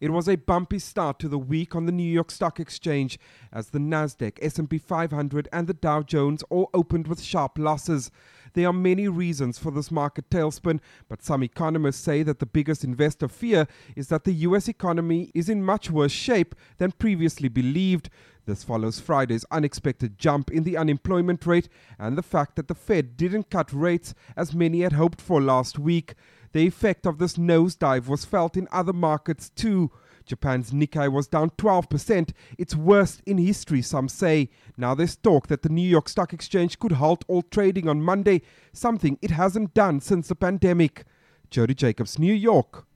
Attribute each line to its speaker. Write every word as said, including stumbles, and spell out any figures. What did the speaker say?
Speaker 1: It was a bumpy start to the week on the New York Stock Exchange as the Nasdaq, S and P five hundred and the Dow Jones all opened with sharp losses. There are many reasons for this market tailspin, but some economists say that the biggest investor fear is that the U S economy is in much worse shape than previously believed. This follows Friday's unexpected jump in the unemployment rate and the fact that the Fed didn't cut rates as many had hoped for last week. The effect of this nosedive was felt in other markets too. Japan's Nikkei was down twelve percent, its worst in history, some say. Now there's talk that the New York Stock Exchange could halt all trading on Monday, something it hasn't done since the pandemic. Jody Jacobs, New York.